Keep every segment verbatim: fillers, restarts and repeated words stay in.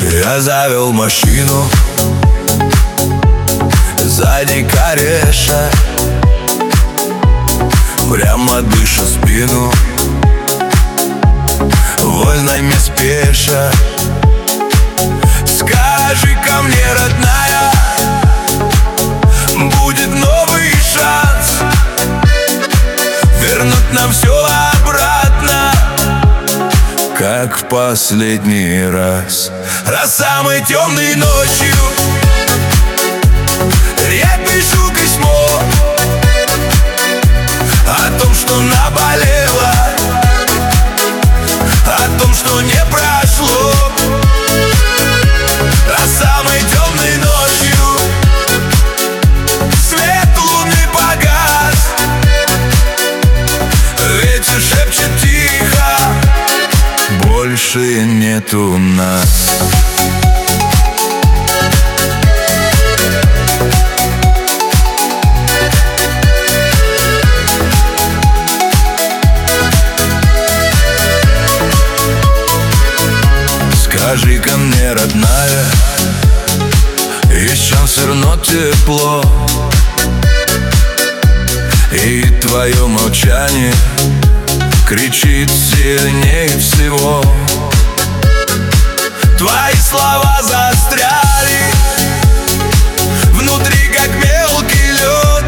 Я завел машину, сзади кореша, прямо дыша спину, вольно не спеша. Скажи-ка мне, родная, будет новый шанс вернуть нам все обратно, как в последний раз. Раз самой темной ночью я пишу письмо о том, что наболело, о том, что не прошло. А самой темной ночью свет луны погас, ветер шепчет тихо: больше нету нас. Скажи-ка мне, родная, есть шанс вернуть тепло, и твое молчание кричит сильнее всего. Твои слова застряли внутри, как мелкий лед,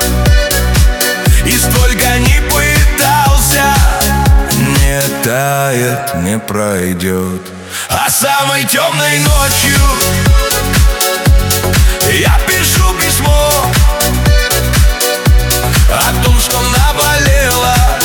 и сколько ни пытался, не тает, не пройдет. А самой темной ночью я пишу письмо о том, что наболело,